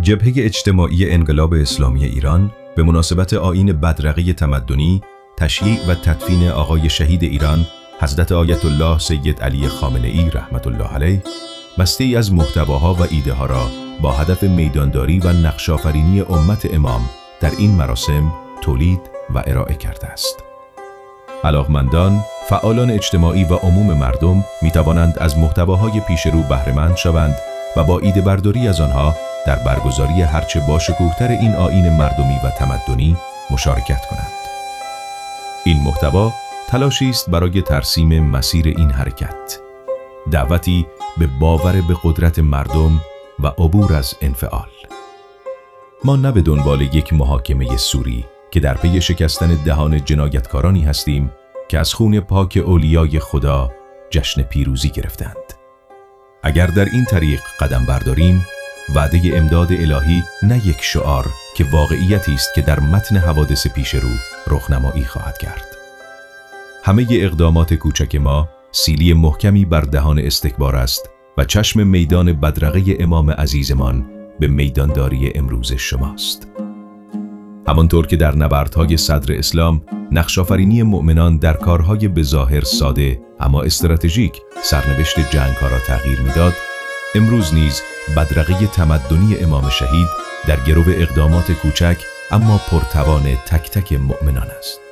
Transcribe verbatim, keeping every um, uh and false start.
جبهه اجتماعی انقلاب اسلامی ایران به مناسبت آیین بدرقه تمدنی تشییع و تدفین آقای شهید ایران حضرت آیت الله سید علی خامنه‌ای رحمت الله علیه بسته‌ای از محتواها و ایده ها را با هدف میدانداری و نقش‌آفرینی امت امام در این مراسم تولید و ارائه کرده است. علاقمندان، فعالان اجتماعی و عموم مردم می توانند از محتواهای پیش رو بهره‌مند شوند و با ایده برداری از آنها در برگزاری هرچه باشکوه‌تر این آیین مردمی و تمدنی مشارکت کنند. این محتوا تلاشی است برای ترسیم مسیر این حرکت، دعوتی به باور به قدرت مردم و عبور از انفعال. ما نه به دنبال یک محاکمه سوری که در پی شکستن دهان جنایتکارانی هستیم که از خون پاک اولیای خدا جشن پیروزی گرفتند. اگر در این طریق قدم برداریم، وعده امداد الهی نه یک شعار که واقعیتی است که در متن حوادث پیش رو رخنمایی خواهد کرد. همه اقدامات کوچک ما سیلی محکمی بر دهان استکبار است و چشم میدان بدرقه امام عزیزمان به میدانداری امروز شماست. همانطور که در نبردهای صدر اسلام نقش‌آفرینی مؤمنان در کارهای به ظاهر ساده اما استراتژیک سرنوشت جنگ‌ها را تغییر می‌داد، امروز نیز بدرقه تمدنی امام شهید در گرو اقدامات کوچک اما پرتوان تک تک مؤمنان است.